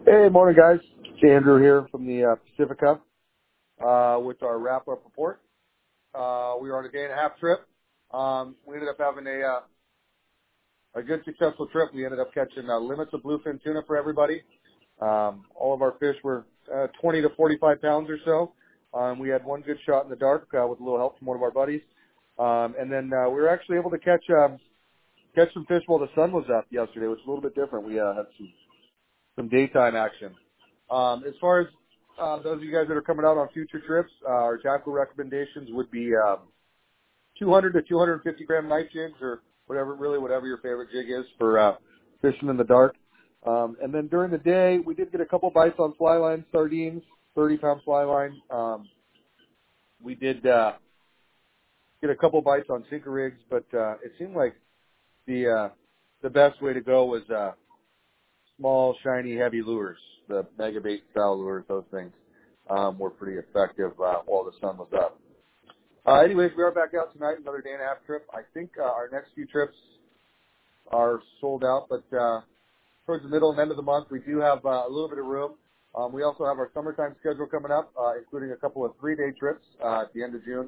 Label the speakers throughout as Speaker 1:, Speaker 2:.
Speaker 1: Hey, morning, guys. It's Andrew here from the Pacific Cup with our wrap-up report. We were on a day-and-a-half trip. We ended up having a good, successful trip. We ended up catching limits of bluefin tuna for everybody. All of our fish were 20 to 45 pounds or so. We had one good shot in the dark with a little help from one of our buddies. And then we were actually able to catch some fish while the sun was up yesterday, which is a little bit different. We had some daytime action. As far as those of you guys that are coming out on future trips, our tackle recommendations would be 200 to 250 gram knife jigs, or whatever your favorite jig is for fishing in the dark. And then during the day, we did get a couple bites on fly line sardines, 30-pound fly line. We did get a couple bites on sinker rigs, but it seemed like the best way to go was small, shiny, heavy lures, the mega bait style lures. Those things were pretty effective while the sun was up. Anyways, we are back out tonight, another day-and-a-half trip. I think our next few trips are sold out, but towards the middle and end of the month, we do have a little bit of room. We also have our summertime schedule coming up, including a couple of 3-day trips at the end of June.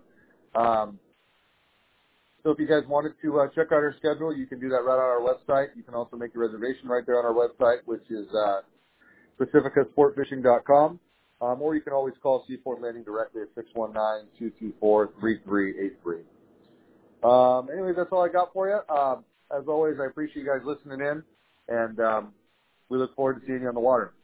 Speaker 1: So if you guys wanted to check out our schedule, you can do that right on our website. You can also make a reservation right there on our website, which is pacificasportfishing.com. Or you can always call Seaport Landing directly at 619-224-3383. Anyways, that's all I got for you. As always, I appreciate you guys listening in, and we look forward to seeing you on the water.